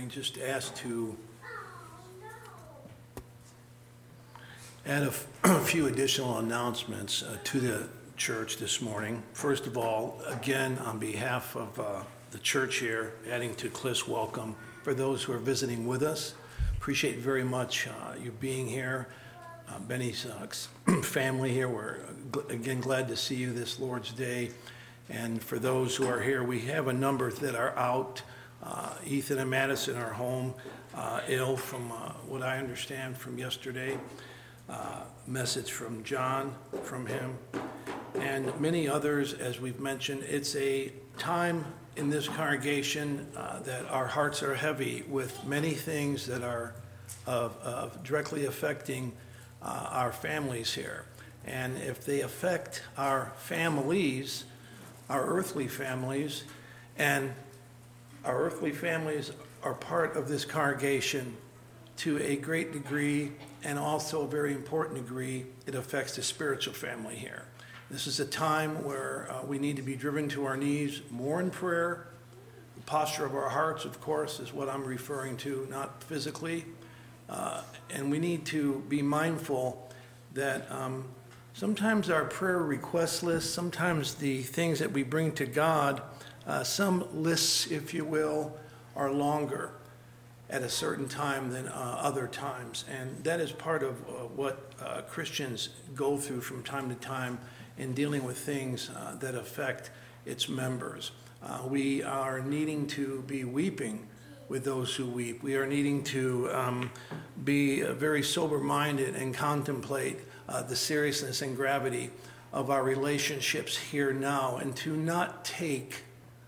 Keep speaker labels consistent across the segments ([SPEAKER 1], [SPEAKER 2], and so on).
[SPEAKER 1] just asked to add a few additional announcements to the church this morning. First of all, again, on behalf of the church here, adding to Cliff's welcome for those who are visiting with us. Appreciate very much you being here. Benny's family here, we're again glad to see you this Lord's Day. And for those who are here, we have a number that are out. Ethan and Madison are home, ill from what I understand from yesterday. Message from John, from him, and many others, as we've mentioned. It's a time in this congregation that our hearts are heavy with many things that are directly affecting our families here. And if they affect our families, our earthly families, and our earthly families are part of this congregation to a great degree, and also a very important degree, it affects the spiritual family here. This is a time where we need to be driven to our knees more in prayer. The posture of our hearts, of course, is what I'm referring to, not physically. And we need to be mindful that sometimes our prayer request list, sometimes the things that we bring to God, some lists, if you will, are longer at a certain time than other times. And that is part of what Christians go through from time to time in dealing with things that affect its members. We are needing to be weeping with those who weep. We are needing to be very sober-minded and contemplate the seriousness and gravity of our relationships here now, and to not take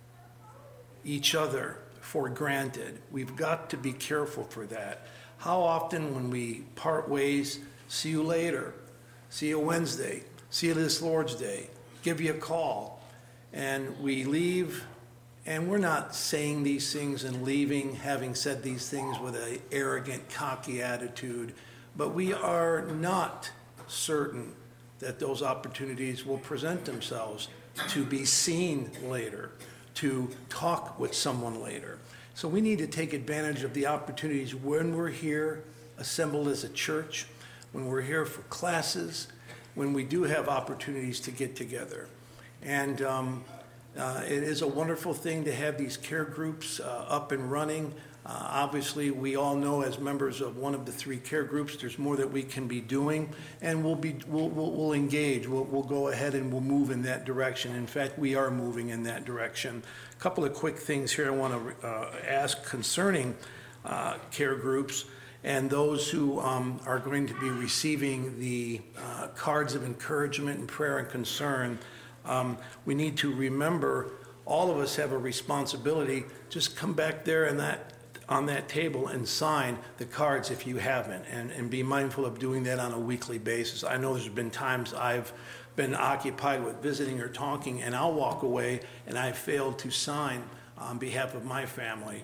[SPEAKER 1] each other for granted. We've got to be careful for that. How often when we part ways, see you later, see you Wednesday, see you this Lord's Day, give you a call, and we leave, and we're not saying these things and leaving having said these things with an arrogant, cocky attitude, but we are not certain that those opportunities will present themselves to be seen later, to talk with someone later. So we need to take advantage of the opportunities when we're here, assembled as a church, when we're here for classes, when we do have opportunities to get together. And it is a wonderful thing to have these care groups up and running. Obviously, we all know as members of one of the three care groups, there's more that we can be doing, and we'll engage. We'll go ahead and we'll move in that direction. In fact, we are moving in that direction. A couple of quick things here I want to ask concerning care groups and those who are going to be receiving the cards of encouragement and prayer and concern. We need to remember all of us have a responsibility. Just come back there and on that table and sign the cards if you haven't, and be mindful of doing that on a weekly basis. I know there's been times I've been occupied with visiting or talking, and I'll walk away and I failed to sign on behalf of my family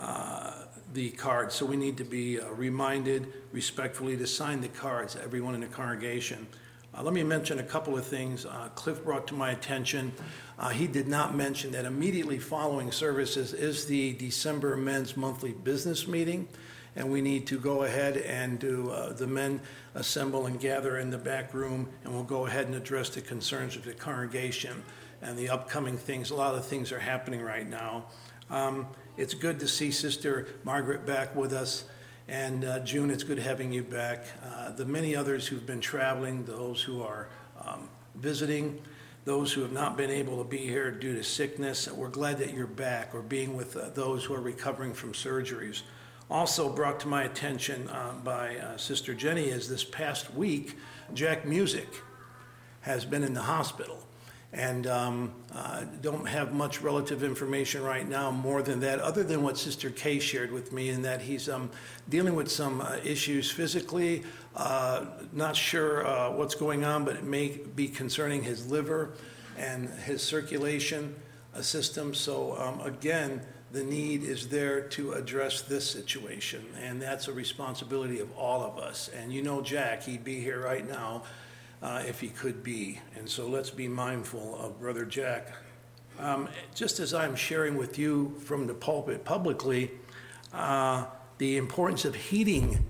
[SPEAKER 1] the cards. So we need to be reminded respectfully to sign the cards, everyone in the congregation. Let me mention a couple of things Cliff brought to my attention. He did not mention that immediately following services is the December Men's Monthly Business Meeting, and we need to go ahead and do the men assemble and gather in the back room, and we'll go ahead and address the concerns of the congregation and the upcoming things. A lot of things are happening right now. It's good to see Sister Margaret back with us. And June, it's good having you back. The many others who've been traveling, those who are visiting, those who have not been able to be here due to sickness, we're glad that you're back, or being with those who are recovering from surgeries. Also brought to my attention by Sister Jenny is this past week, Jack Music has been in the hospital. And don't have much relative information right now more than that, other than what Sister Kay shared with me, in that he's dealing with some issues physically, not sure what's going on, but it may be concerning his liver and his circulation system. So again, the need is there to address this situation, and that's a responsibility of all of us. And you know Jack, he'd be here right now if he could be. And so let's be mindful of Brother Jack. Just as I'm sharing with you from the pulpit publicly, the importance of heeding,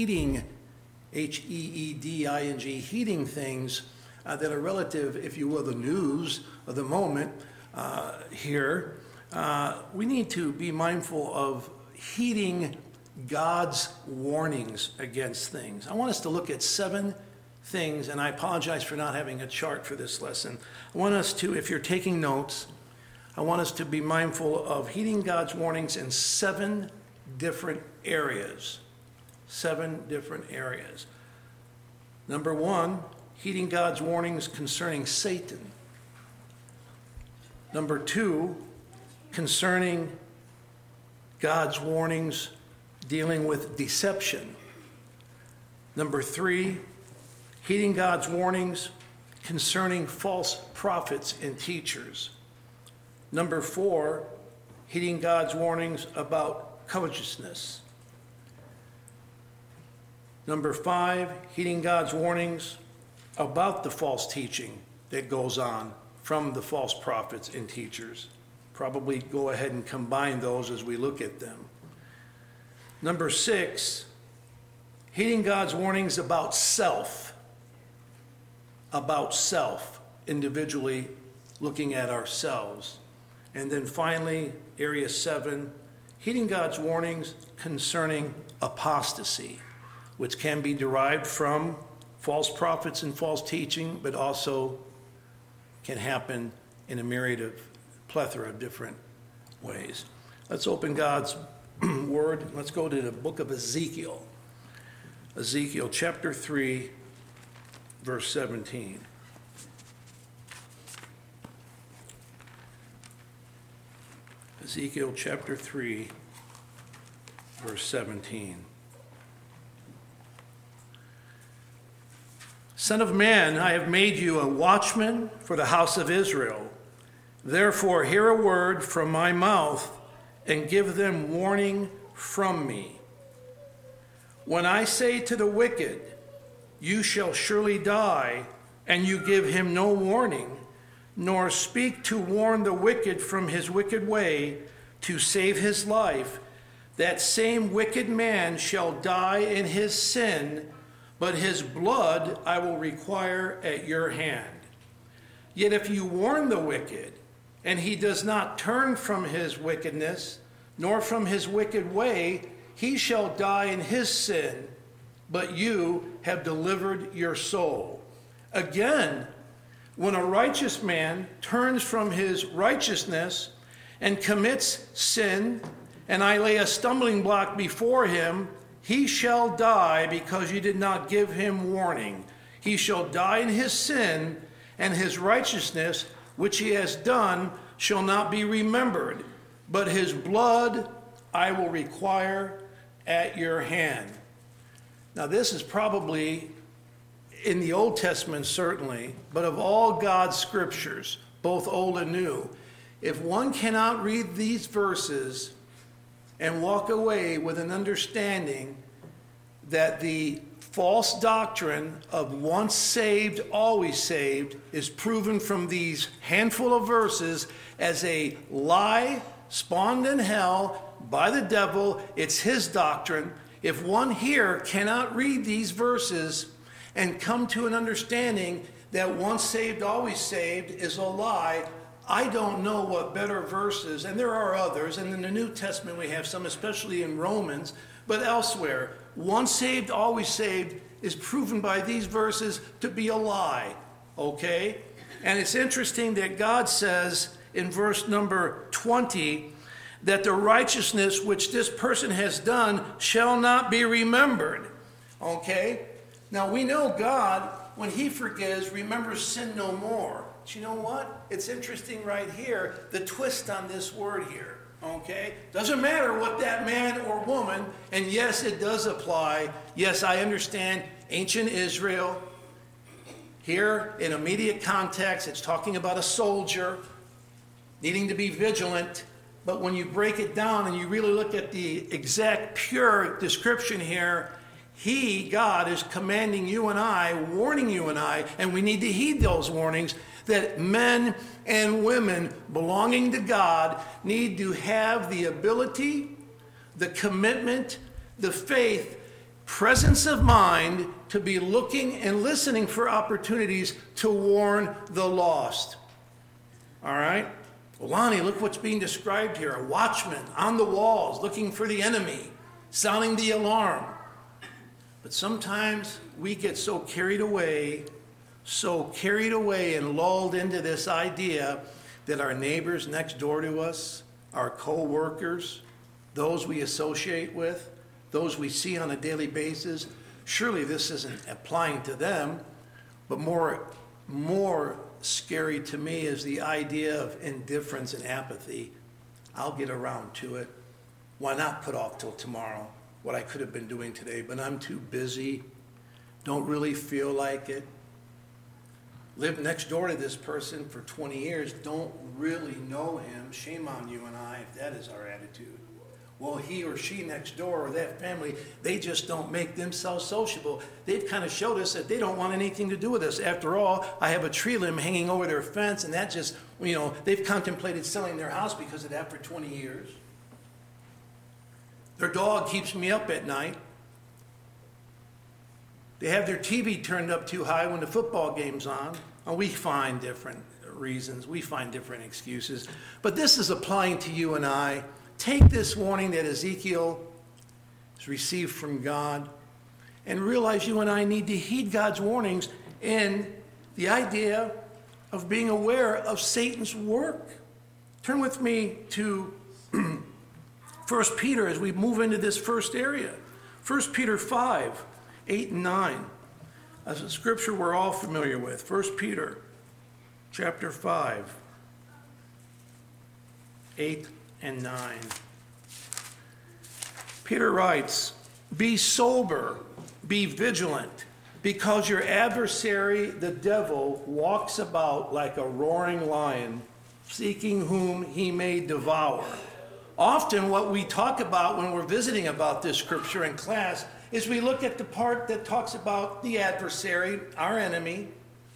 [SPEAKER 1] H-E-E-D-I-N-G, heeding things that are relative, if you will, the news of the moment here. We need to be mindful of heeding God's warnings against things. I want us to look at 7 things, and I apologize for not having a chart for this lesson. I want us to, if you're taking notes, I want us to be mindful of heeding God's warnings in 7 different areas. 7 different areas. Number 1, heeding God's warnings concerning Satan. Number 2, concerning God's warnings dealing with deception. Number 3, heeding God's warnings concerning false prophets and teachers. Number 4, heeding God's warnings about covetousness. Number 5, heeding God's warnings about the false teaching that goes on from the false prophets and teachers. Probably go ahead and combine those as we look at them. Number 6, heeding God's warnings about self, individually looking at ourselves. And then finally, area 7, heeding God's warnings concerning apostasy, which can be derived from false prophets and false teaching, but also can happen in a plethora of different ways. Let's open God's word. Let's go to the book of Ezekiel. Ezekiel chapter 3, verse 17. Ezekiel chapter 3, verse 17. Son of man, I have made you a watchman for the house of Israel. Therefore, hear a word from my mouth and give them warning from me. When I say to the wicked, you shall surely die, and you give him no warning, nor speak to warn the wicked from his wicked way to save his life, that same wicked man shall die in his sin, but his blood I will require at your hand. Yet if you warn the wicked, and he does not turn from his wickedness, nor from his wicked way, he shall die in his sin, but you have delivered your soul. Again, when a righteous man turns from his righteousness and commits sin, and I lay a stumbling block before him, he shall die because you did not give him warning. He shall die in his sin, and his righteousness, which he has done, shall not be remembered, but his blood I will require at your hand. Now, this is probably in the Old Testament, certainly, but of all God's scriptures, both old and new, if one cannot read these verses and walk away with an understanding that the false doctrine of once saved, always saved is proven from these handful of verses as a lie spawned in hell by the devil, it's his doctrine. If one here cannot read these verses and come to an understanding that once saved, always saved is a lie, I don't know what better verses, and there are others, and in the New Testament we have some, especially in Romans, but elsewhere, once saved, always saved is proven by these verses to be a lie, okay? And it's interesting that God says in verse number 20 that the righteousness which this person has done shall not be remembered, okay? Now we know God, when he forgives, remembers sin no more. But you know what? It's interesting right here, the twist on this word here, okay? Doesn't matter what that man or woman, and yes, it does apply. Yes, I understand ancient Israel. Here, in immediate context, it's talking about a soldier needing to be vigilant. But when you break it down and you really look at the exact pure description here, God, is commanding you and I, warning you and I, and we need to heed those warnings, that men and women belonging to God need to have the ability, the commitment, the faith, presence of mind to be looking and listening for opportunities to warn the lost. All right? Well, Lonnie, look what's being described here. A watchman on the walls looking for the enemy, sounding the alarm. But sometimes we get so carried away and lulled into this idea that our neighbors next door to us, our co-workers, those we associate with, those we see on a daily basis, surely this isn't applying to them, but more scary to me is the idea of indifference and apathy. I'll get around to it. Why not put off till tomorrow what I could have been doing today, but I'm too busy, don't really feel like it. Live next door to this person for 20 years, don't really know him. Shame on you and I if that is our attitude. Well, he or she next door or that family, they just don't make themselves sociable. They've kind of showed us that they don't want anything to do with us. After all, I have a tree limb hanging over their fence, and that just, they've contemplated selling their house because of that for 20 years. Their dog keeps me up at night. They have their TV turned up too high when the football game's on. And we find different reasons. We find different excuses. But this is applying to you and I. Take this warning that Ezekiel has received from God and realize you and I need to heed God's warnings and the idea of being aware of Satan's work. Turn with me to 1 Peter as we move into this first area. 1 Peter 5, 8 and 9. That's a scripture we're all familiar with. 1 Peter chapter 5, 8 and 9. Peter writes, "Be sober, be vigilant, because your adversary, the devil, walks about like a roaring lion, seeking whom he may devour." Often what we talk about when we're visiting about this scripture in class is we look at the part that talks about the adversary, our enemy,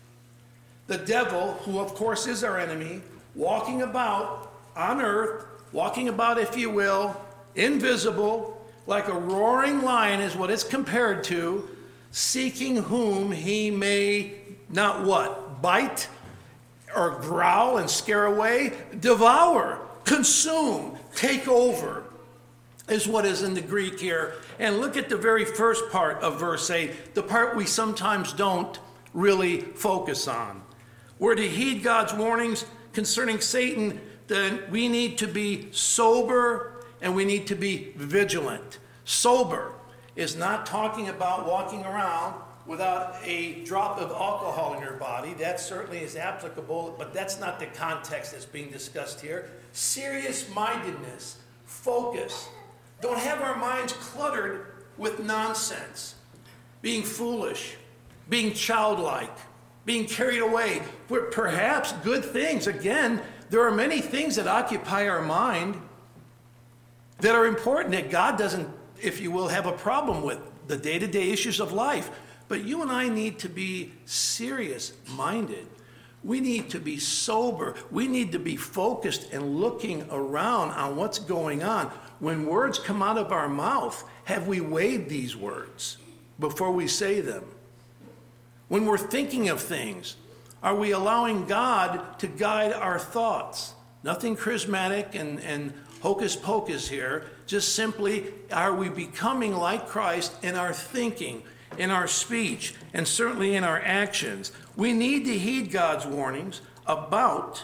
[SPEAKER 1] the devil, who of course is our enemy, walking about on earth, walking about, if you will, invisible, like a roaring lion is what it's compared to, seeking whom he may not what? Bite or growl and scare away? Devour, consume, take over is what is in the Greek here. And look at the very first part of verse 8, the part we sometimes don't really focus on. We're to heed God's warnings concerning Satan, then we need to be sober and we need to be vigilant. Sober is not talking about walking around without a drop of alcohol in your body. That certainly is applicable, but that's not the context that's being discussed here. Serious-mindedness, focus. Don't have our minds cluttered with nonsense, being foolish, being childlike, being carried away with perhaps good things. Again, there are many things that occupy our mind that are important that God doesn't, if you will, have a problem with, the day-to-day issues of life. But you and I need to be serious-minded. We need to be sober. We need to be focused and looking around on what's going on. When words come out of our mouth, have we weighed these words before we say them? When we're thinking of things, are we allowing God to guide our thoughts? Nothing charismatic and hocus pocus here. Just simply, are we becoming like Christ in our thinking, in our speech, and certainly in our actions? We need to heed God's warnings about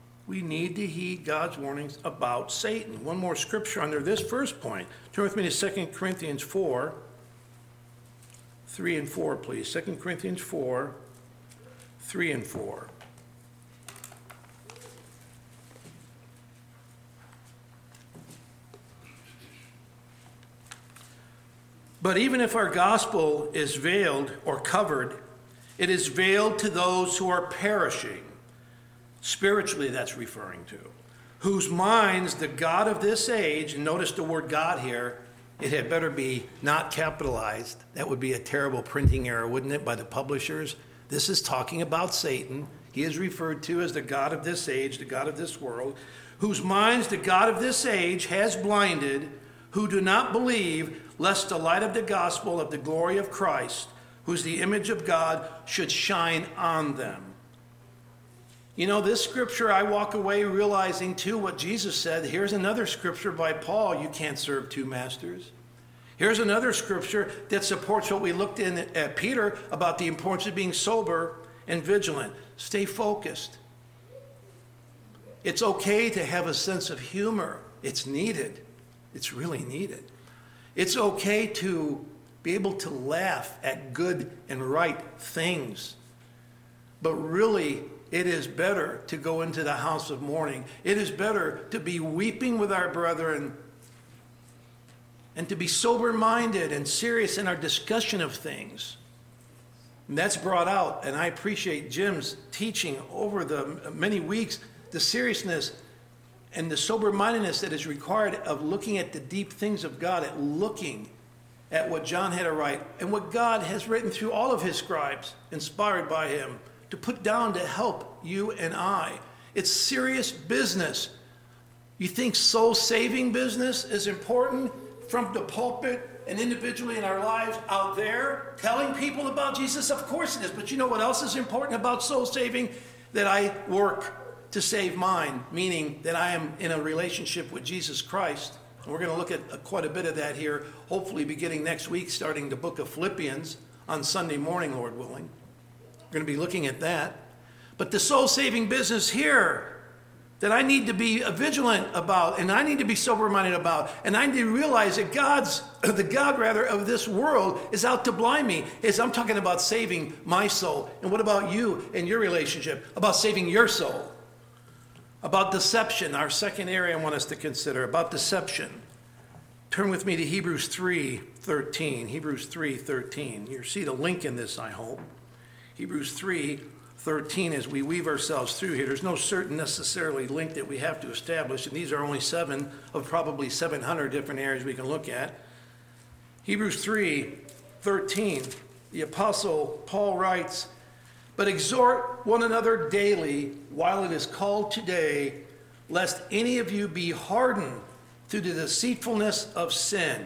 [SPEAKER 1] Satan. One more scripture under this first point. Turn with me to 2 Corinthians 4, 3 and 4, please. 2 Corinthians 4, 3 and 4. But even if our gospel is veiled or covered, it is veiled to those who are perishing. Spiritually, that's referring to. Whose minds the God of this age, and notice the word God here, it had better be not capitalized. That would be a terrible printing error, wouldn't it, by the publishers? This is talking about Satan. He is referred to as the God of this age, the God of this world, whose minds the God of this age has blinded, who do not believe, lest the light of the gospel of the glory of Christ, who's the image of God, should shine on them. You know, this scripture, I walk away realizing too what Jesus said. Here's another scripture by Paul, you can't serve two masters. Here's another scripture that supports what we looked in at Peter about the importance of being sober and vigilant. Stay focused. It's okay to have a sense of humor. It's needed. It's really needed. It's okay to be able to laugh at good and right things. But really, it is better to go into the house of mourning. It is better to be weeping with our brethren and to be sober-minded and serious in our discussion of things. And that's brought out, and I appreciate Jim's teaching over the many weeks, the seriousness and the sober-mindedness that is required of looking at the deep things of God, at looking at what John had to write and what God has written through all of his scribes, inspired by him, to put down to help you and I. It's serious business. You think soul-saving business is important from the pulpit and individually in our lives out there, telling people about Jesus? Of course it is. But you know what else is important about soul-saving? That I work to save mine, meaning that I am in a relationship with Jesus Christ. And we're going to look at quite a bit of that here, hopefully beginning next week, starting the book of Philippians on Sunday morning, Lord willing. We're going to be looking at that. But the soul-saving business here that I need to be vigilant about, and I need to be sober-minded about, and I need to realize that the God of this world is out to blind me. I'm talking about saving my soul. And what about you and your relationship? About saving your soul. About deception, our second area I want us to consider, about deception. Turn with me to Hebrews 3:13. Hebrews 3:13. You see the link in this, I hope. Hebrews 3:13, as we weave ourselves through here. There's no certain necessarily link that we have to establish, and these are only 7 of probably 700 different areas we can look at. Hebrews 3:13, the Apostle Paul writes, "But exhort one another daily while it is called today, lest any of you be hardened through the deceitfulness of sin."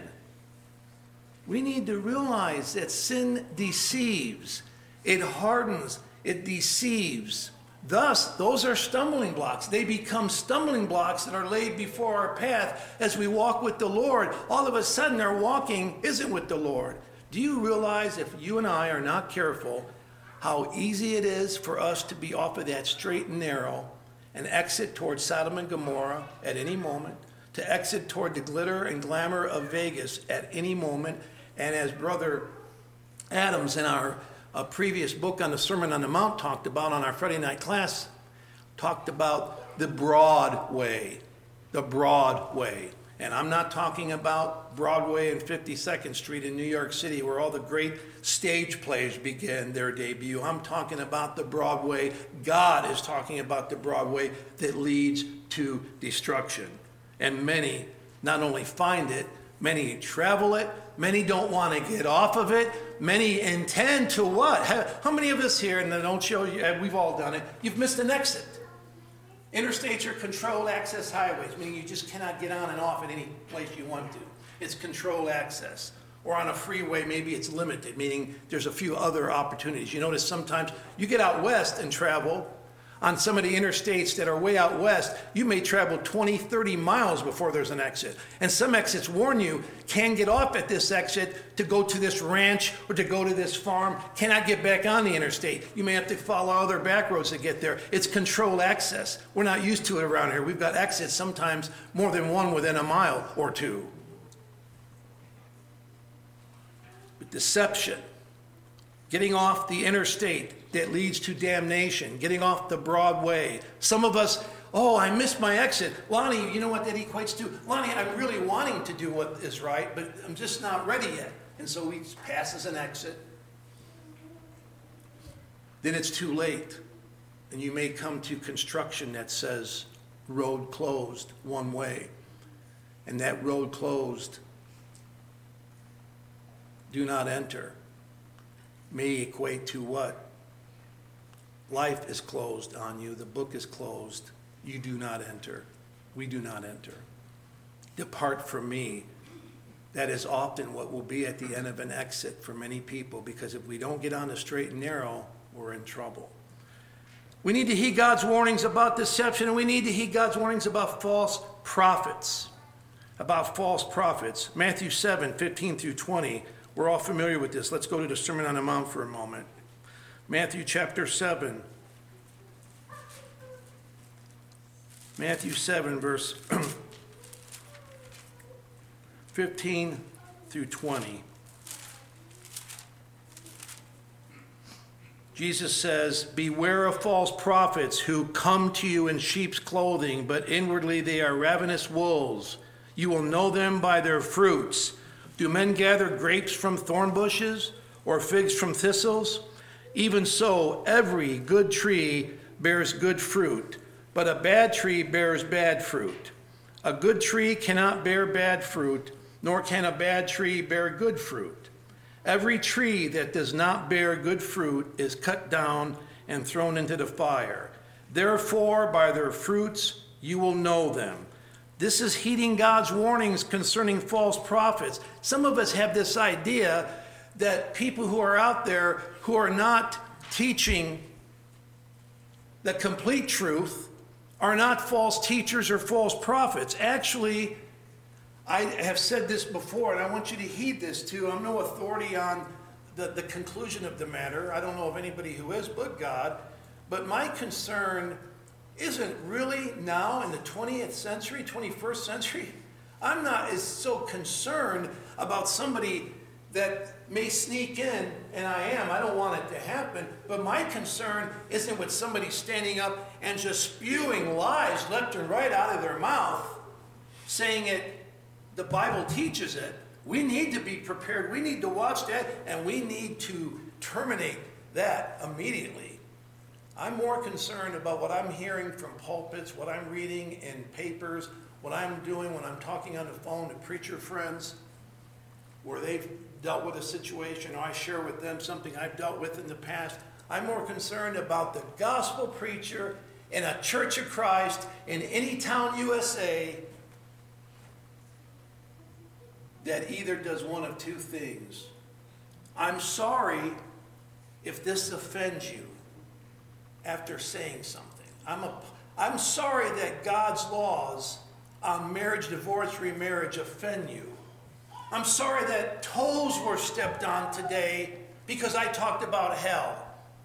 [SPEAKER 1] We need to realize that sin deceives. It hardens. It deceives. Thus, those are stumbling blocks. They become stumbling blocks that are laid before our path as we walk with the Lord. All of a sudden, our walking isn't with the Lord. Do you realize if you and I are not careful, how easy it is for us to be off of that straight and narrow and exit toward Sodom and Gomorrah at any moment, to exit toward the glitter and glamour of Vegas at any moment, and as Brother Adams in our previous book on the Sermon on the Mount talked about on our Friday night class, talked about the broad way, the broad way. And I'm not talking about Broadway and 52nd Street in New York City where all the great stage plays begin their debut. I'm talking about the Broadway. God is talking about the Broadway that leads to destruction. And many not only find it, many travel it, many don't want to get off of it, many intend to what? How many of us here, and I don't show you, we've all done it, you've missed an exit. Interstates are controlled access highways, meaning you just cannot get on and off at any place you want to. It's controlled access. Or on a freeway, maybe it's limited, meaning there's a few other opportunities. You notice sometimes you get out west and travel on some of the interstates that are way out west, you may travel 20, 30 miles before there's an exit. And some exits warn you, can get off at this exit to go to this ranch or to go to this farm, cannot get back on the interstate. You may have to follow other back roads to get there. It's controlled access. We're not used to it around here. We've got exits, sometimes more than one within a mile or two. But deception, getting off the interstate that leads to damnation, getting off the Broadway. Some of us, I missed my exit. Lonnie, you know what that equates to? Lonnie, I'm really wanting to do what is right, but I'm just not ready yet. And so he passes an exit. Then it's too late. And you may come to construction that says road closed one way. And that road closed, do not enter, may equate to what? Life is closed on you. The book is closed. You do not enter. We do not enter. Depart from me, that is often what will be at the end of an exit for many people, because if we don't get on the straight and narrow, we're in trouble. We need to heed God's warnings about deception, and we need to heed God's warnings about false prophets. Matthew 7:15-20. We're all familiar with this. Let's go to the Sermon on the Mount for a moment. Matthew chapter 7. Matthew 7, verse 15-20. Jesus says, "Beware of false prophets who come to you in sheep's clothing, but inwardly they are ravenous wolves. You will know them by their fruits. Do men gather grapes from thorn bushes or figs from thistles? Even so, every good tree bears good fruit, but a bad tree bears bad fruit. A good tree cannot bear bad fruit, nor can a bad tree bear good fruit. Every tree that does not bear good fruit is cut down and thrown into the fire. Therefore, by their fruits you will know them." This is heeding God's warnings concerning false prophets. Some of us have this idea that people who are out there who are not teaching the complete truth are not false teachers or false prophets. Actually, I have said this before, and I want you to heed this too. I'm no authority on the conclusion of the matter. I don't know of anybody who is but God. But my concern isn't really now in the 20th century, 21st century. I'm not as so concerned about somebody that may sneak in, and I don't want it to happen, but my concern isn't with somebody standing up and just spewing lies left and right out of their mouth, saying it, the Bible teaches it. We need to be prepared. We need to watch that, and we need to terminate that immediately. I'm more concerned about what I'm hearing from pulpits, what I'm reading in papers, what I'm doing when I'm talking on the phone to preacher friends, where they've dealt with a situation, or I share with them something I've dealt with in the past. I'm more concerned about the gospel preacher in a Church of Christ in any town, USA, that either does one of two things. I'm sorry if this offends you after saying something. I'm sorry that God's laws on marriage, divorce, remarriage offend you. I'm sorry that toes were stepped on today because I talked about hell.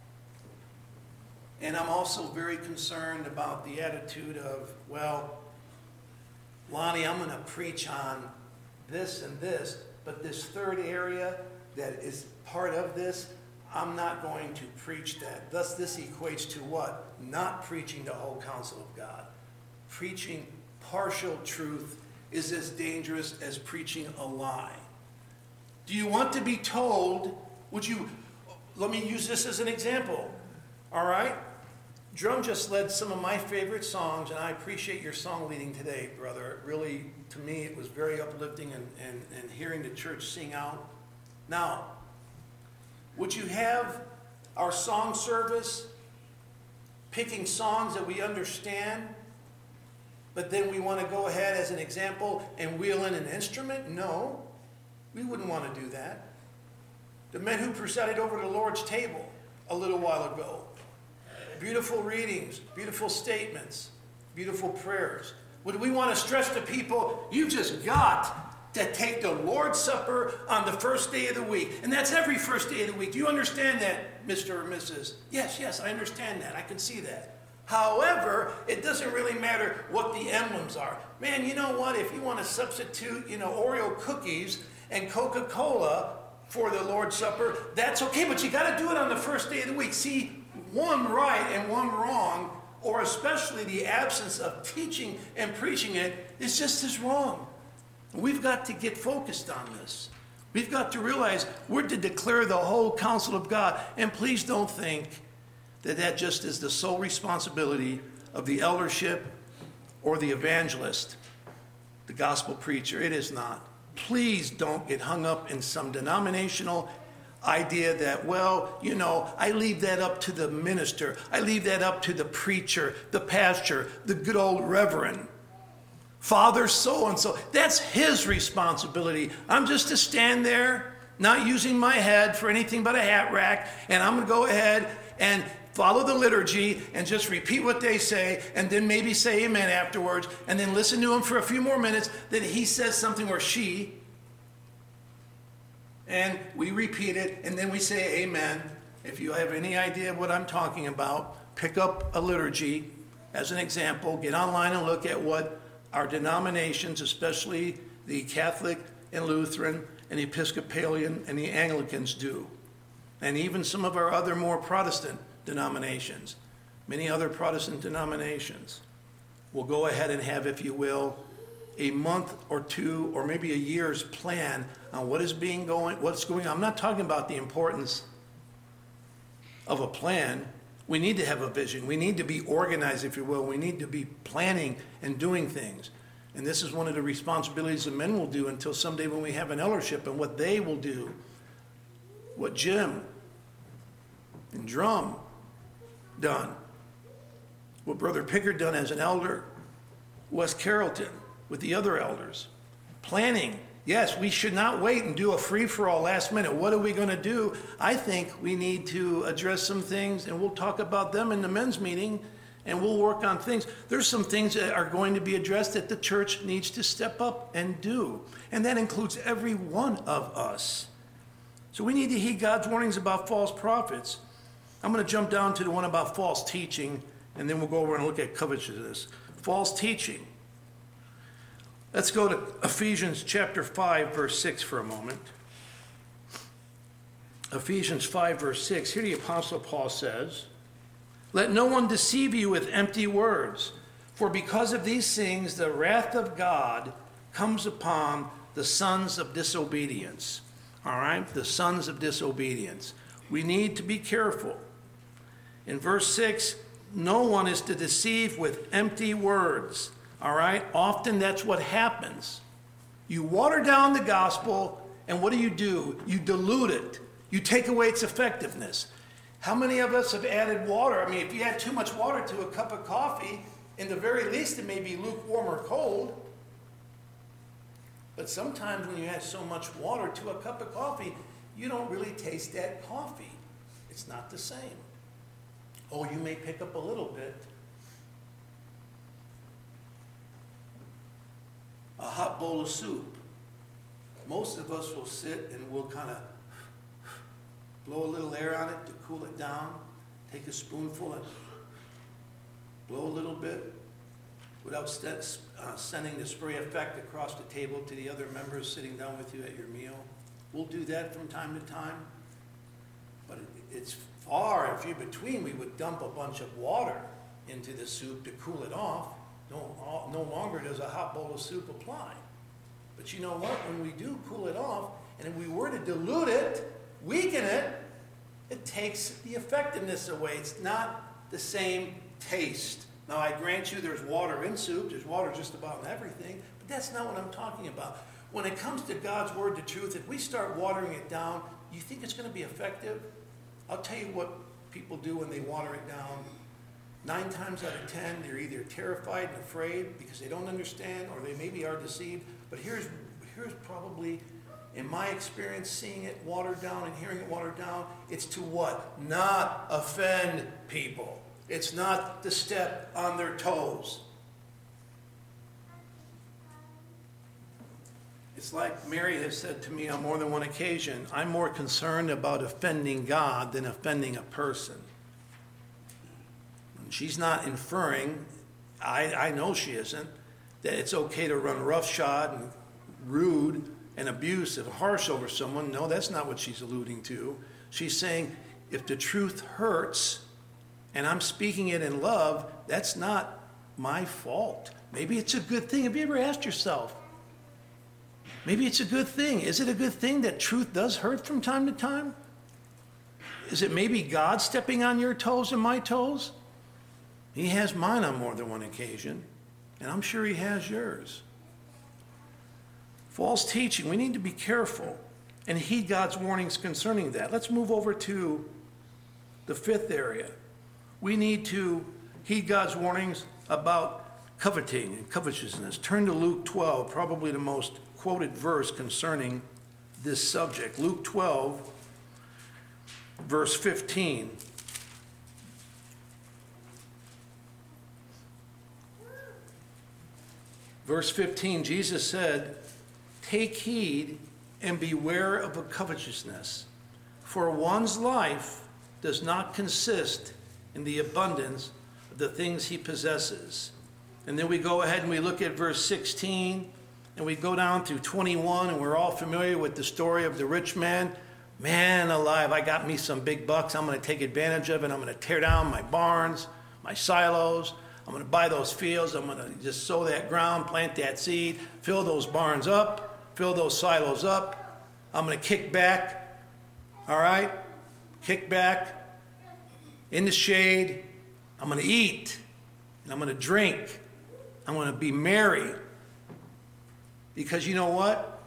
[SPEAKER 1] And I'm also very concerned about the attitude of, well, Lonnie, I'm going to preach on this and this, but this third area that is part of this, I'm not going to preach that. Thus, this equates to what? Not preaching the whole counsel of God. Preaching partial truth is as dangerous as preaching a lie. Do you want to be told, let me use this as an example, all right? Drum just led some of my favorite songs, and I appreciate your song leading today, brother. Really, to me, it was very uplifting and hearing the church sing out. Now, would you have our song service picking songs that we understand, but then we want to go ahead as an example and wheel in an instrument? No, we wouldn't want to do that. The men who presided over the Lord's table a little while ago, beautiful readings, beautiful statements, beautiful prayers. Would we want to stress to people, you just got to take the Lord's Supper on the first day of the week? And that's every first day of the week. Do you understand that, Mr. or Mrs.? Yes, I understand that. I can see that. However, it doesn't really matter what the emblems are. Man, you know what? If you want to substitute, Oreo cookies and Coca-Cola for the Lord's Supper, that's okay, but you got to do it on the first day of the week. See, one right and one wrong, or especially the absence of teaching and preaching it, is just as wrong. We've got to get focused on this. We've got to realize we're to declare the whole counsel of God. And please don't think that just is the sole responsibility of the eldership or the evangelist, the gospel preacher. It is not. Please don't get hung up in some denominational idea that, I leave that up to the minister. I leave that up to the preacher, the pastor, the good old reverend. Father so-and-so. That's his responsibility. I'm just to stand there, not using my head for anything but a hat rack, and I'm going to go ahead and follow the liturgy and just repeat what they say, and then maybe say amen afterwards, and then listen to him for a few more minutes. Then he says something, or she, and we repeat it, and then we say amen. If you have any idea of what I'm talking about, pick up a liturgy as an example. Get online and look at what our denominations, especially the Catholic and Lutheran and the Episcopalian and the Anglicans, do. And even some of our other more Protestant denominations, many other Protestant denominations will go ahead and have, if you will, a month or two or maybe a year's plan on what's going on. I'm not talking about the importance of a plan. We need to have a vision. We need to be organized, if you will. We need to be planning and doing things. And this is one of the responsibilities the men will do until someday when we have an eldership, and what they will do, what Jim and Drum done, what Brother Pickard done as an elder, West Carrollton with the other elders. Planning. Yes, we should not wait and do a free-for-all last minute. What are we going to do? I think we need to address some things, and we'll talk about them in the men's meeting, and we'll work on things. There's some things that are going to be addressed that the church needs to step up and do, and that includes every one of us. So we need to heed God's warnings about false prophets. I'm going to jump down to the one about false teaching, and then we'll go over and look at covetousness. False teaching. Let's go to Ephesians chapter 5, verse 6 for a moment. Ephesians 5, verse 6. Here the Apostle Paul says, "Let no one deceive you with empty words, for because of these things the wrath of God comes upon the sons of disobedience." All right? The sons of disobedience. We need to be careful. In verse 6, no one is to deceive with empty words. All right? Often that's what happens. You water down the gospel, and what do? You dilute it. You take away its effectiveness. How many of us have added water? I mean, if you add too much water to a cup of coffee, in the very least it may be lukewarm or cold. But sometimes when you add so much water to a cup of coffee, you don't really taste that coffee. It's not the same. Oh, you may pick up a little bit. A hot bowl of soup. Most of us will sit and we'll kind of blow a little air on it to cool it down. Take a spoonful and blow a little bit without sending the spray effect across the table to the other members sitting down with you at your meal. We'll do that from time to time. But it's far and few between we would dump a bunch of water into the soup to cool it off. No longer does a hot bowl of soup apply. But you know what? When we do cool it off, and if we were to dilute it, weaken it, it takes the effectiveness away. It's not the same taste. Now, I grant you there's water in soup. There's water just about in everything. But that's not what I'm talking about. When it comes to God's word, the truth, if we start watering it down, you think it's going to be effective? I'll tell you what people do when they water it down. 9 times out of 10, they're either terrified and afraid because they don't understand, or they maybe are deceived. But here's probably, in my experience, seeing it watered down and hearing it watered down, it's to what? Not offend people. It's not to step on their toes. It's like Mary has said to me on more than one occasion, I'm more concerned about offending God than offending a person. She's not inferring, I know she isn't, that it's okay to run roughshod and rude and abusive, harsh over someone. No, that's not what she's alluding to. She's saying, if the truth hurts and I'm speaking it in love, that's not my fault. Maybe it's a good thing. Have you ever asked yourself, maybe it's a good thing. Is it a good thing that truth does hurt from time to time? Is it maybe God stepping on your toes and my toes? He has mine on more than one occasion, and I'm sure he has yours. False teaching, we need to be careful and heed God's warnings concerning that. Let's move over to the 5th area. We need to heed God's warnings about coveting and covetousness. Turn to Luke 12, probably the most quoted verse concerning this subject. Luke 12, verse 15. Verse 15, Jesus said, "Take heed and beware of a covetousness, for one's life does not consist in the abundance of the things he possesses." And then we go ahead and we look at verse 16, and we go down through 21, and we're all familiar with the story of the rich man. Man alive, I got me some big bucks. I'm going to take advantage of it. I'm going to tear down my barns, my silos. I'm going to buy those fields. I'm going to just sow that ground, plant that seed, fill those barns up, fill those silos up. I'm going to kick back, all right? Kick back in the shade. I'm going to eat, and I'm going to drink. I'm going to be merry. Because you know what?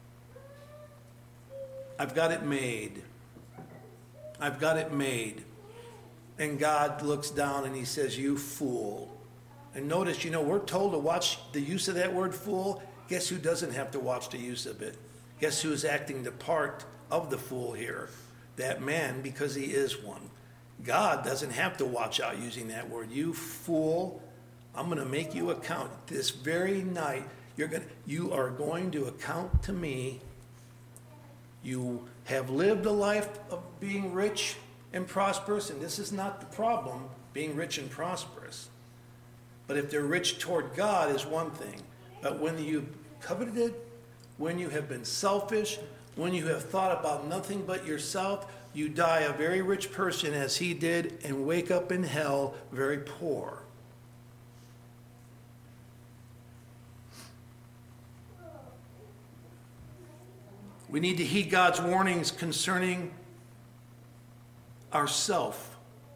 [SPEAKER 1] I've got it made. I've got it made. And God looks down and he says, "You fool." And notice, we're told to watch the use of that word fool. Guess who doesn't have to watch the use of it? Guess who's acting the part of the fool here? That man, because he is one. God doesn't have to watch out using that word. "You fool, I'm going to make you account this very night. You are going to account to me. You have lived a life of being rich and prosperous," and this is not the problem, being rich and prosperous. But if they're rich toward God is one thing. But when you've coveted, when you have been selfish, when you have thought about nothing but yourself, you die a very rich person as he did and wake up in hell very poor. We need to heed God's warnings concerning ourself.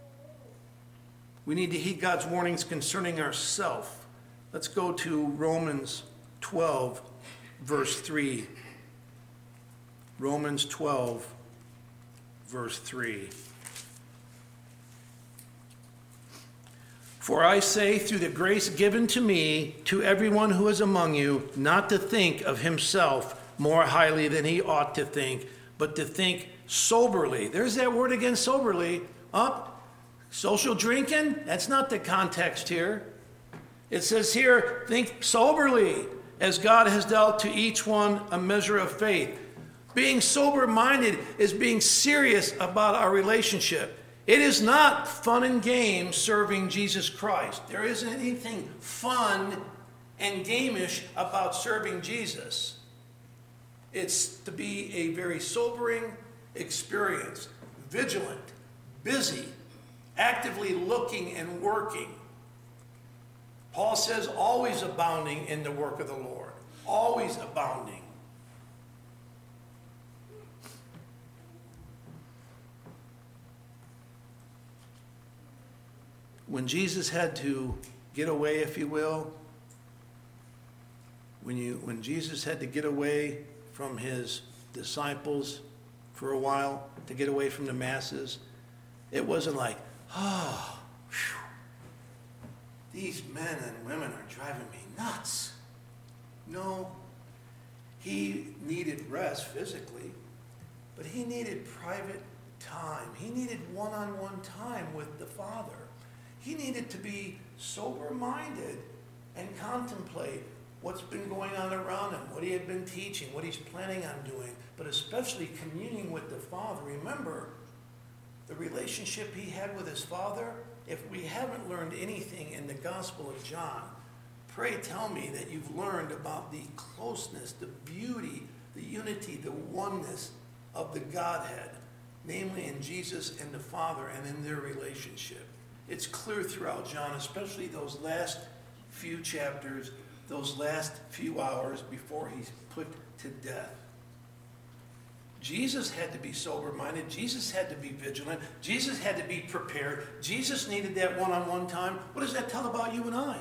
[SPEAKER 1] We need to heed God's warnings concerning ourself. Let's go to Romans 12, verse 3. Romans 12, verse 3. "For I say, through the grace given to me, to everyone who is among you, not to think of himself more highly than he ought to think, but to think soberly." There's that word again, soberly. Social drinking? That's not the context here. It says here, think soberly, as God has dealt to each one a measure of faith. Being sober-minded is being serious about our relationship. It is not fun and games serving Jesus Christ. There isn't anything fun and gamish about serving Jesus. It's to be a very sobering experience, vigilant, busy, actively looking and working. Paul says, always abounding in the work of the Lord, always abounding. When Jesus had to get away, if you will, when Jesus had to get away from his disciples for a while, to get away from the masses, it wasn't like, these men and women are driving me nuts. No, he needed rest physically, but he needed private time. He needed one-on-one time with the Father. He needed to be sober-minded and contemplate what's been going on around him, what he had been teaching, what he's planning on doing, but especially communing with the Father. Remember, the relationship he had with his Father, if we haven't learned anything in the Gospel of John, pray tell me that you've learned about the closeness, the beauty, the unity, the oneness of the Godhead, namely in Jesus and the Father and in their relationship. It's clear throughout John, especially those last few chapters, those last few hours before he's put to death. Jesus had to be sober-minded. Jesus had to be vigilant. Jesus had to be prepared. Jesus needed that one-on-one time. What does that tell about you and I?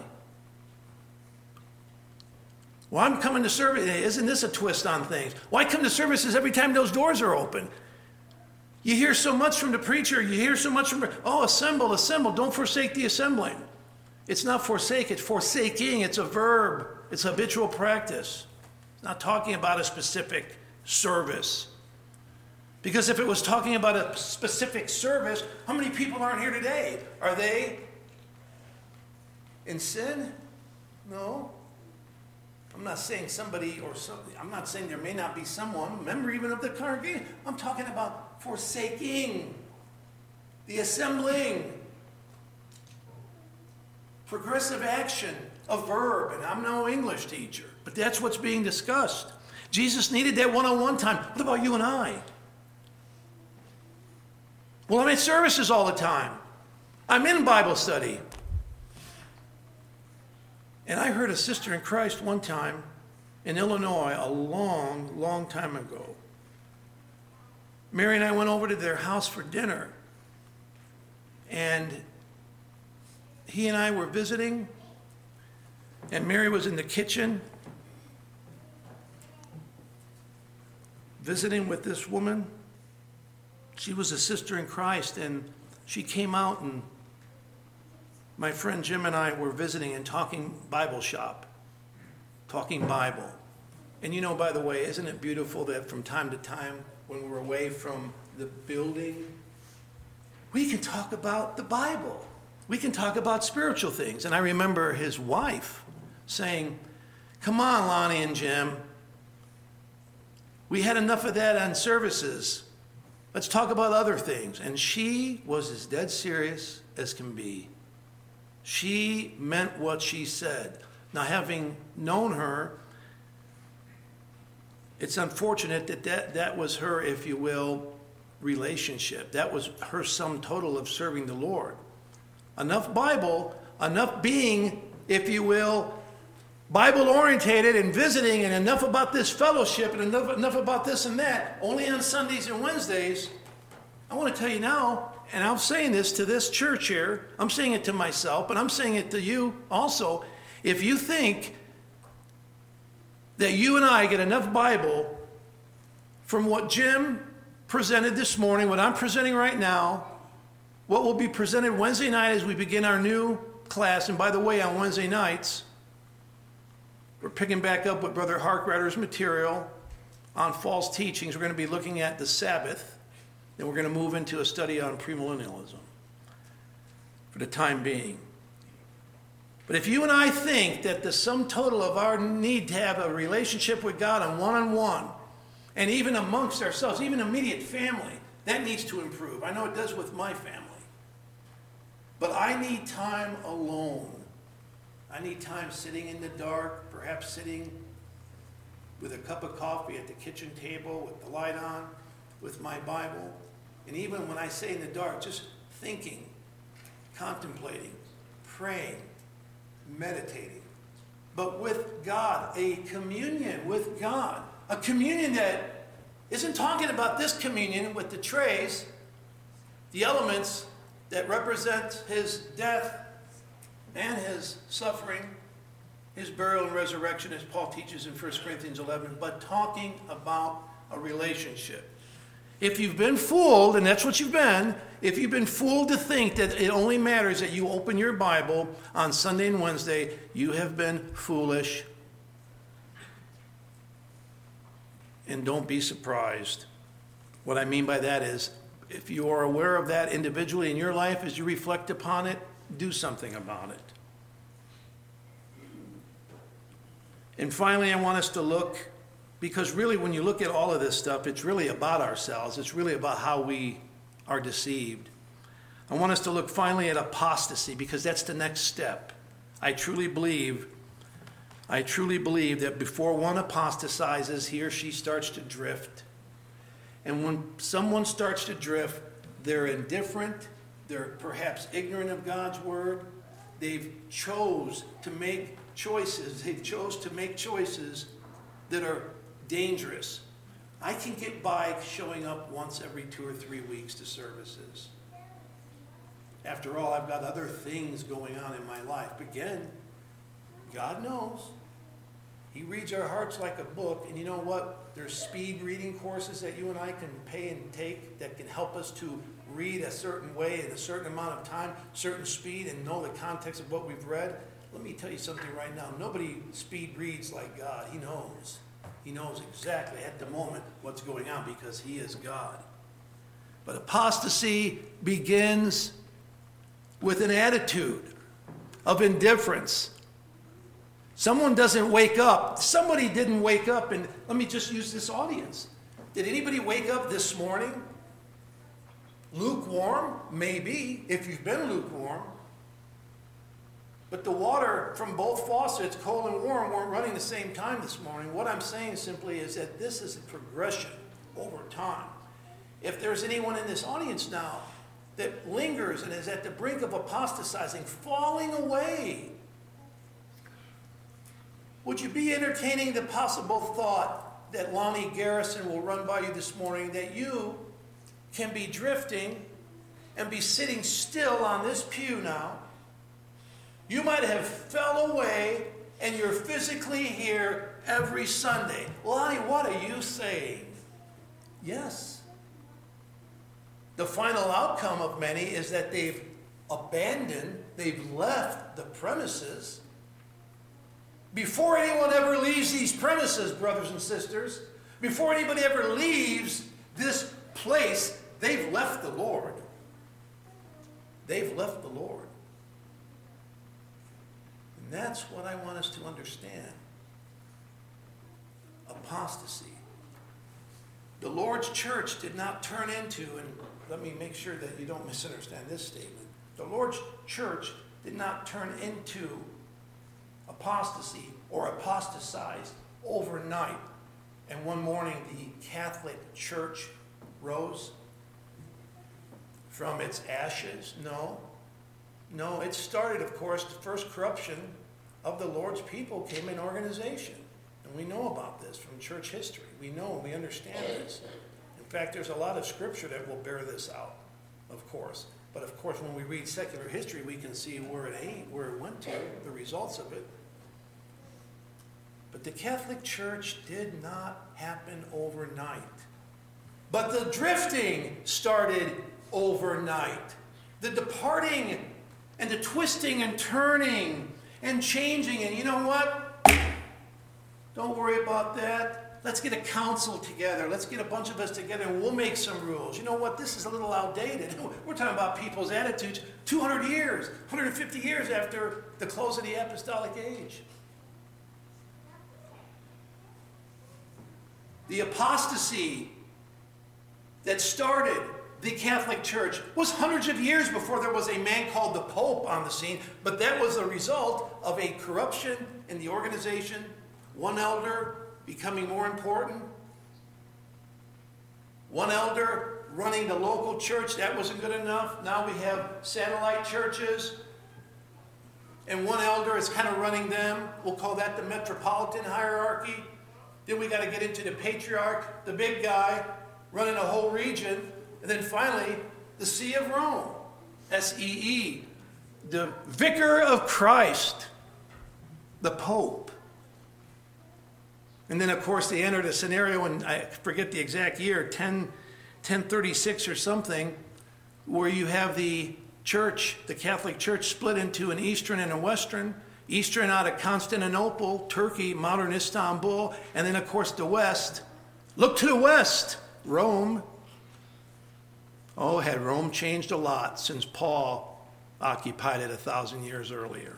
[SPEAKER 1] Well, I'm coming to service. Isn't this a twist on things? Why come to services every time those doors are open? You hear so much from the preacher. You hear so much from, assemble, assemble. Don't forsake the assembling. It's not forsake, it's forsaking. It's a verb. It's habitual practice. It's not talking about a specific service. Because if it was talking about a specific service, how many people aren't here today? Are they in sin? No. I'm not saying somebody or something. I'm not saying there may not be someone, member even of the congregation. I'm talking about forsaking, the assembling, progressive action, a verb. And I'm no English teacher, but that's what's being discussed. Jesus needed that one-on-one time. What about you and I? Well, I'm in services all the time. I'm in Bible study. And I heard a sister in Christ one time in Illinois a long, long time ago. Mary and I went over to their house for dinner. And he and I were visiting. And Mary was in the kitchen visiting with this woman. She was a sister in Christ, and she came out, and my friend Jim and I were visiting and talking Bible shop, talking Bible. And you know, by the way, isn't it beautiful that from time to time, when we're away from the building, we can talk about the Bible. We can talk about spiritual things. And I remember his wife saying, "Come on, Lonnie and Jim. We had enough of that on services. Let's talk about other things." And she was as dead serious as can be. She meant what she said. Now, having known her, it's unfortunate that was her, if you will, relationship. That was her sum total of serving the Lord. Enough Bible, enough being, if you will, Bible-orientated and visiting, and enough about this fellowship, and enough about this and that, only on Sundays and Wednesdays. I want to tell you now, and I'm saying this to this church here, I'm saying it to myself, but I'm saying it to you also. If you think that you and I get enough Bible from what Jim presented this morning, what I'm presenting right now, what will be presented Wednesday night as we begin our new class, and by the way, on Wednesday nights, we're picking back up with Brother Harkrider's material on false teachings. We're going to be looking at the Sabbath, and we're going to move into a study on premillennialism for the time being. But if you and I think that the sum total of our need to have a relationship with God on one-on-one, and even amongst ourselves, even immediate family, that needs to improve. I know it does with my family. But I need time alone. I need time sitting in the dark, perhaps sitting with a cup of coffee at the kitchen table with the light on, with my Bible. And even when I say in the dark, just thinking, contemplating, praying, meditating. But with God, a communion with God. A communion that isn't talking about this communion with the trays, the elements that represent his death and his suffering, his burial and resurrection, as Paul teaches in 1 Corinthians 11, but talking about a relationship. If you've been fooled, and that's what you've been, if you've been fooled to think that it only matters that you open your Bible on Sunday and Wednesday, you have been foolish. And don't be surprised. What I mean by that is, if you are aware of that individually in your life as you reflect upon it, do something about it. And finally, I want us to look, because really when you look at all of this stuff, it's really about ourselves. It's really about how we are deceived. I want us to look finally at apostasy, because that's the next step. I truly believe that before one apostatizes, he or she starts to drift. And when someone starts to drift, they're indifferent, they're perhaps ignorant of God's word, they've chose to make choices that are dangerous. I can get by showing up once every 2 or 3 weeks to services. After all, I've got other things going on in my life. Again, God knows. He reads our hearts like a book, and you know what? There's speed reading courses that you and I can pay and take that can help us to read a certain way in a certain amount of time, certain speed, and know the context of what we've read. Let me tell you something right now. Nobody speed reads like God. He knows. He knows exactly at the moment what's going on because he is God. But apostasy begins with an attitude of indifference. Someone doesn't wake up. Somebody didn't wake up, and let me just use this audience. Did anybody wake up this morning lukewarm? Maybe, if you've been lukewarm. But the water from both faucets, cold and warm, weren't running the same time this morning. What I'm saying simply is that this is a progression over time. If there's anyone in this audience now that lingers and is at the brink of apostatizing, falling away, would you be entertaining the possible thought that Lonnie Garrison will run by you this morning, that you can be drifting and be sitting still on this pew now? You might have fell away and you're physically here every Sunday. Lonnie, what are you saying? Yes. The final outcome of many is that they've abandoned, they've left the premises. Before anyone ever leaves these premises, brothers and sisters, before anybody ever leaves this place, they've left the Lord. They've left the Lord. And that's what I want us to understand. Apostasy. The Lord's church did not turn into, and let me make sure that you don't misunderstand this statement. The Lord's church did not turn into apostasy or apostatized overnight. And one morning the Catholic Church rose from its ashes. No, it started, of course, the first corruption of the Lord's people came in organization. And we know about this from church history. We know, we understand this. In fact, there's a lot of scripture that will bear this out, of course. But of course, when we read secular history, we can see where it went to, the results of it. But the Catholic Church did not happen overnight. But the drifting started overnight. The departing and the twisting and turning and changing. And you know what? Don't worry about that. Let's get a council together. Let's get a bunch of us together and we'll make some rules. You know what? This is a little outdated. We're talking about people's attitudes 200 years, 150 years after the close of the apostolic age. The apostasy that started the Catholic Church was hundreds of years before there was a man called the Pope on the scene, but that was a result of a corruption in the organization, one elder becoming more important, one elder running the local church. That wasn't good enough. Now we have satellite churches, and one elder is kind of running them. We'll call that the metropolitan hierarchy. Then we got to get into the patriarch, the big guy, running a whole region. And then finally, the See of Rome, S-E-E, the Vicar of Christ, the Pope. And then, of course, they entered a scenario, and I forget the exact year, 1036 or something, where you have the church, the Catholic Church, split into an Eastern and a Western. Eastern out of Constantinople, Turkey, modern Istanbul, and then, of course, the West. Look to the West, Rome. Oh, had Rome changed a lot since Paul occupied it 1,000 years earlier.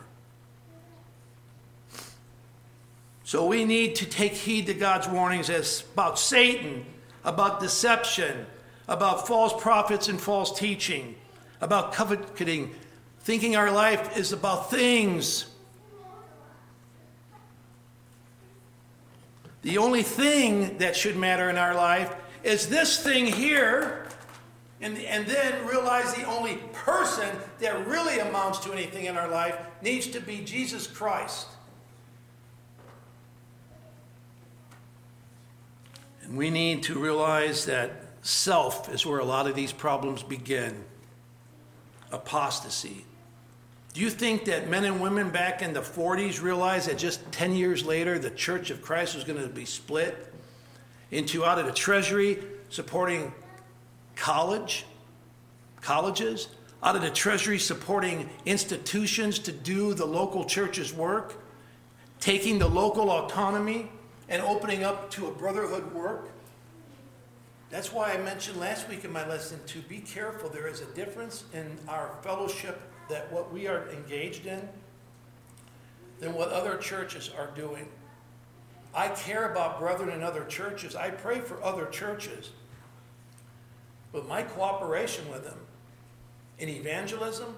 [SPEAKER 1] So we need to take heed to God's warnings as about Satan, about deception, about false prophets and false teaching, about coveting, thinking our life is about things. The only thing that should matter in our life is this thing here, and then realize the only person that really amounts to anything in our life needs to be Jesus Christ. And we need to realize that self is where a lot of these problems begin. Apostasy. Do you think that men and women back in the 40s realized that just 10 years later the Church of Christ was going to be split? out of the treasury supporting colleges, out of the treasury supporting institutions to do the local church's work, taking the local autonomy and opening up to a brotherhood work. That's why I mentioned last week in my lesson to be careful. There is a difference in our fellowship, that what we are engaged in, than what other churches are doing. I care about brethren in other churches. I pray for other churches. But my cooperation with them in evangelism,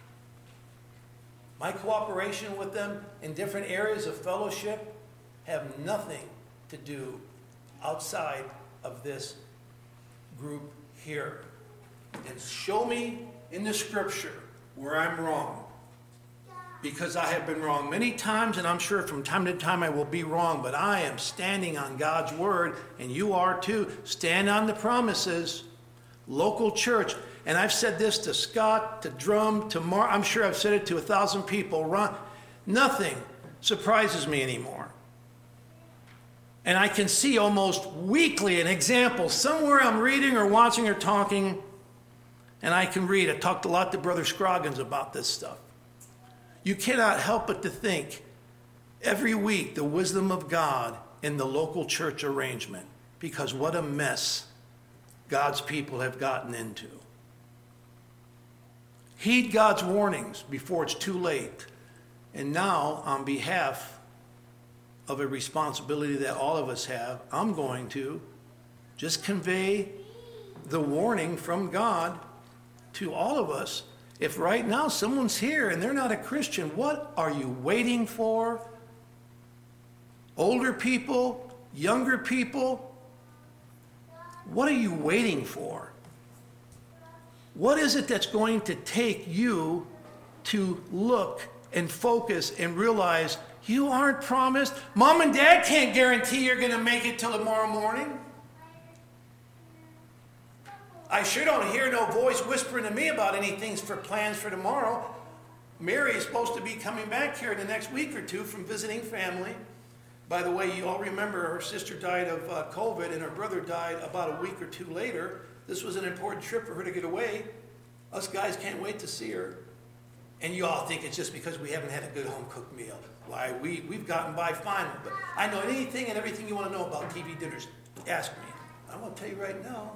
[SPEAKER 1] my cooperation with them in different areas of fellowship have nothing to do outside of this group here. And show me in the scripture where I'm wrong. Because I have been wrong many times, and I'm sure from time to time I will be wrong, but I am standing on God's word, and you are too. Stand on the promises. Local church. And I've said this to Scott, to Drum, to Mark. I'm sure I've said it to 1,000 people. Ron, nothing surprises me anymore. And I can see almost weekly an example. Somewhere I'm reading or watching or talking, and I can read. I talked a lot to Brother Scroggins about this stuff. You cannot help but to think every week the wisdom of God in the local church arrangement, because what a mess God's people have gotten into. Heed God's warnings before it's too late. And now, on behalf of a responsibility that all of us have, I'm going to just convey the warning from God to all of us. If right now someone's here and they're not a Christian, what are you waiting for? Older people, younger people, what are you waiting for? What is it that's going to take you to look and focus and realize you aren't promised? Mom and Dad can't guarantee you're going to make it till tomorrow morning. I sure don't hear no voice whispering to me about anything for plans for tomorrow. Mary is supposed to be coming back here in the next week or two from visiting family. By the way, you all remember her sister died of COVID and her brother died about a week or two later. This was an important trip for her to get away. Us guys can't wait to see her. And you all think it's just because we haven't had a good home-cooked meal. Why, we've gotten by fine. But I know anything and everything you want to know about TV dinners. Ask me. I want to tell you right now,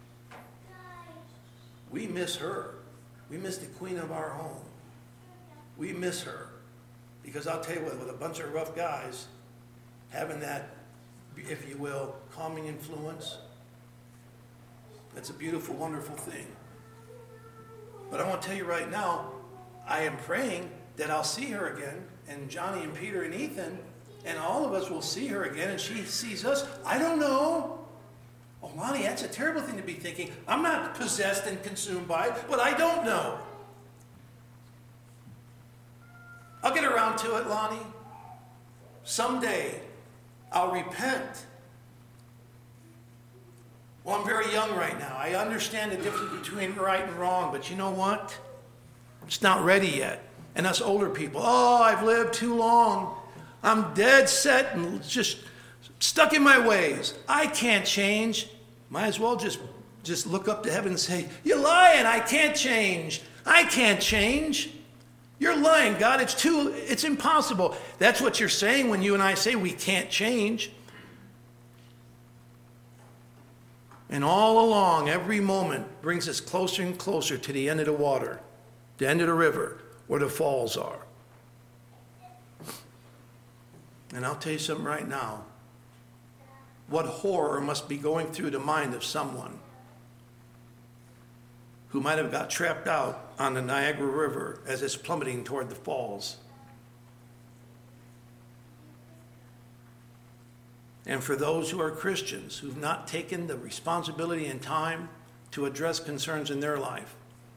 [SPEAKER 1] we miss her. We miss the queen of our home. We miss her. Because I'll tell you what, with a bunch of rough guys, having that, if you will, calming influence, that's a beautiful, wonderful thing. But I want to tell you right now, I am praying that I'll see her again, and Johnny and Peter and Ethan, and all of us will see her again, and she sees us. I don't know. Oh, Lonnie, that's a terrible thing to be thinking. I'm not possessed and consumed by it, but I don't know. I'll get around to it, Lonnie. Someday, I'll repent. Well, I'm very young right now. I understand the difference between right and wrong, but you know what? It's not ready yet. And us older people, oh, I've lived too long. I'm dead set and just stuck in my ways. I can't change. Might as well just look up to heaven and say, you're lying. I can't change. I can't change. You're lying, God. It's impossible. That's what you're saying when you and I say we can't change. And all along, every moment brings us closer and closer to the end of the water, the end of the river, where the falls are. And I'll tell you something right now. What horror must be going through the mind of someone who might have got trapped out on the Niagara River as it's plummeting toward the falls. And for those who are Christians who've not taken the responsibility and time to address concerns in their life,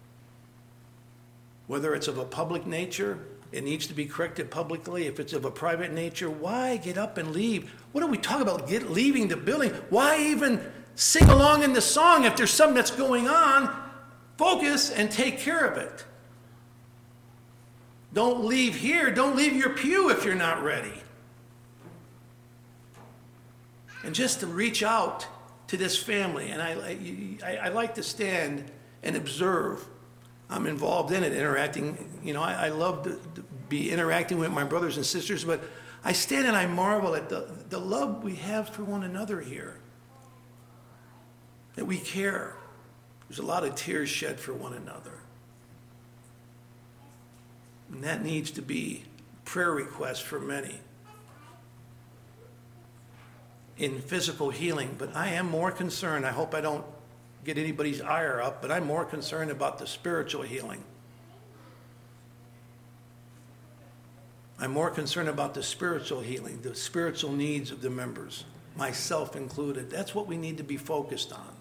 [SPEAKER 1] whether it's of a public nature, it needs to be corrected publicly. If it's of a private nature, why get up and leave? What are we talking about? Leaving the building? Why even sing along in the song if there's something that's going on? Focus and take care of it. Don't leave here. Don't leave your pew if you're not ready. And just to reach out to this family, and I like to stand and observe. I'm involved in it, interacting. I love to be interacting with my brothers and sisters, but I stand and I marvel at the love we have for one another here. That we care. There's a lot of tears shed for one another. And that needs to be prayer requests for many in physical healing. But I am more concerned, I hope I don't get anybody's ire up, but I'm more concerned about the spiritual healing. I'm more concerned about the spiritual healing, the spiritual needs of the members, myself included. That's what we need to be focused on.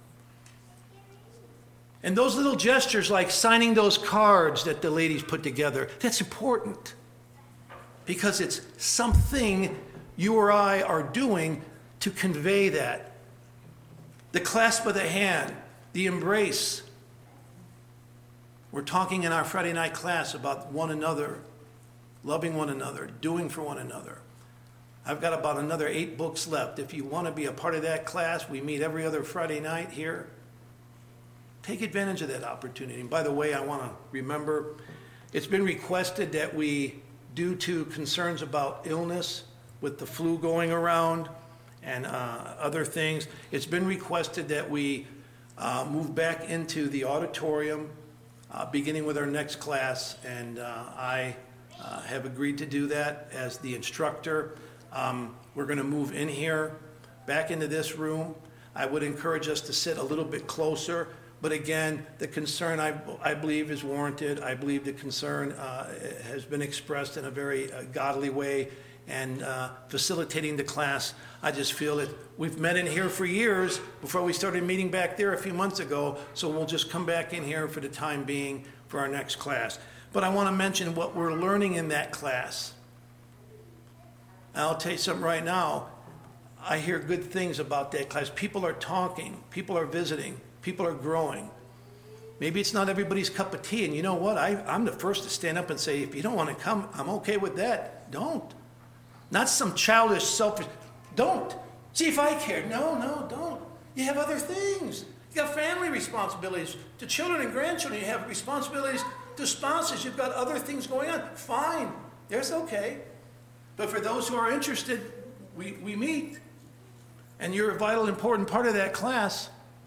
[SPEAKER 1] And those little gestures like signing those cards that the ladies put together, that's important. Because it's something you or I are doing to convey that. The clasp of the hand, the embrace. We're talking in our Friday night class about one another, loving one another, doing for one another. I've got about another 8 books left. If you want to be a part of that class, we meet every other Friday night here. Take advantage of that opportunity. And by the way, I want to remember, it's been requested that we, due to concerns about illness with the flu going around and other things, it's been requested that we move back into the auditorium beginning with our next class. And I have agreed to do that as the instructor. We're going to move in here, back into this room. I would encourage us to sit a little bit closer. But again, the concern I believe is warranted. I believe the concern has been expressed in a very godly way, and facilitating the class. I just feel that we've met in here for years before we started meeting back there a few months ago, so we'll just come back in here for the time being for our next class. But I want to mention what we're learning in that class. I'll tell you something right now. I hear good things about that class. People are talking. People are visiting. People are growing. Maybe it's not everybody's cup of tea. And you know what? I'm the first to stand up and say, if you don't want to come, I'm okay with that. Don't. Not some childish, selfish. Don't. See if I care. No, don't. You have other things. You got family responsibilities to children and grandchildren. You have responsibilities to spouses. You've got other things going on. Fine. There's okay. But for those who are interested, we meet. And you're a vital, important part of that class.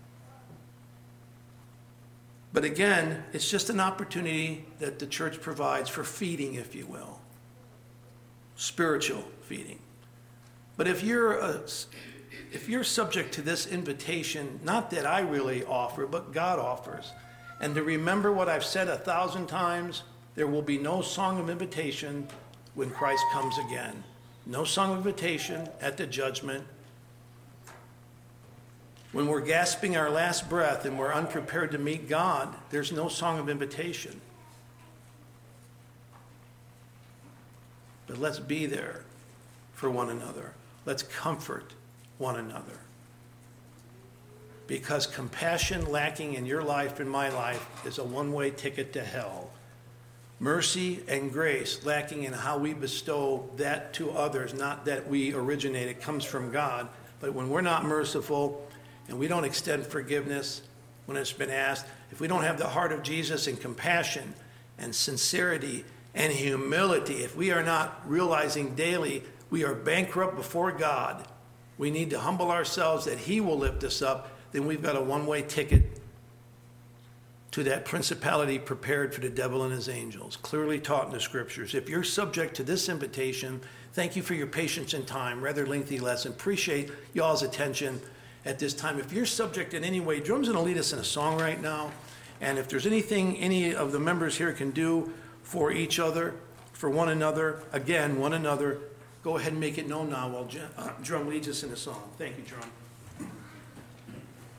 [SPEAKER 1] But again, it's just an opportunity that the church provides for feeding, if you will. Spiritual feeding. But if you're subject to this invitation, not that I really offer, but God offers, and to remember what I've said 1,000 times, there will be no song of invitation when Christ comes again. No song of invitation at the judgment. When we're gasping our last breath and we're unprepared to meet God, there's no song of invitation. But let's be there for one another. Let's comfort one another. Because compassion lacking in your life and my life is a one-way ticket to hell. Mercy and grace lacking in how we bestow that to others, not that we originate, it comes from God. But when we're not merciful, and we don't extend forgiveness when it's been asked, if we don't have the heart of Jesus and compassion and sincerity and humility, if we are not realizing daily we are bankrupt before God, we need to humble ourselves that He will lift us up, then we've got a one-way ticket to that principality prepared for the devil and his angels, clearly taught in the scriptures. If you're subject to this invitation, thank you for your patience and time, rather lengthy lesson. Appreciate y'all's attention at this time. If you're subject in any way, Drum's going to lead us in a song right now. And if there's anything any of the members here can do for each other, for one another, again, one another, go ahead and make it known now while Drum leads us in a song. Thank you, Drum.